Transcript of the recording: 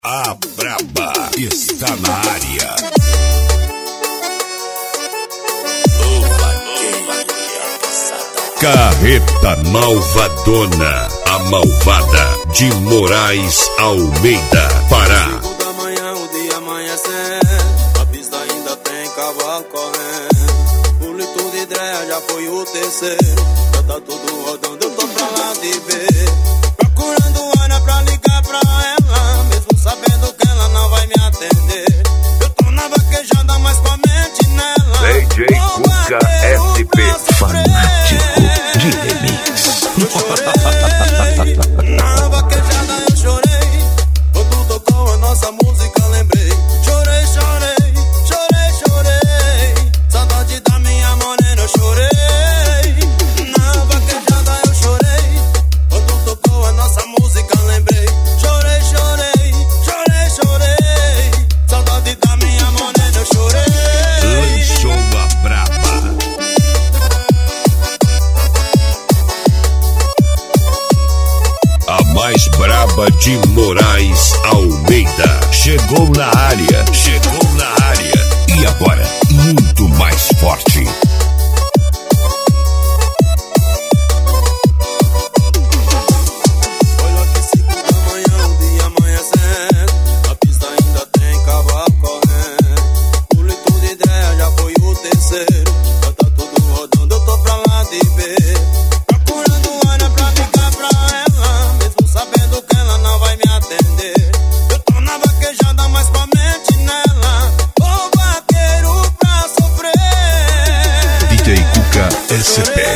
A Braba está na área. Carreta Malvadona, a malvada de Moraes Almeida, Pará. 5 da manhã, o dia amanhecendo, a pista ainda tem cavalo correndo. O litro de ideia já foi o terceiro, já tá tudo rodando, eu tô pra lá de ver. Procurando Ana pra ligar pra ela, mesmo sabendo que ela não vai me atender. Eu tô na vaquejada, mas com a mente nela. DJ Cuca SP, fanático de remix. Eu chorei, na vaquejada eu chorei. Quando tocou a nossa música lembrei. Chorei, chorei, chorei, chorei. Saudade da minha morena eu chorei. Na vaquejada eu chorei. Quando tocou a nossa música lembrei. Chorei, chorei, chorei, chorei. Saudade da minha morena eu chorei. Lançou a Braba. A mais braba de Moraes Almeida. Chegou na área, chegou na área. E agora, muito mais forte. Olha que 5 da manhã, o dia amanhecendo, a pista ainda tem cavalo correndo. O litro de ideia já foi o terceiro, já tá tudo rodando, eu tô pra lá de ver. Procurando Ana pra ligar pra ela, mesmo sabendo que ela não vai me atender. Eu tô na vaquejada, mas com a mente nela. Ô vaqueiro pra sofrer. DJ Cuca SP.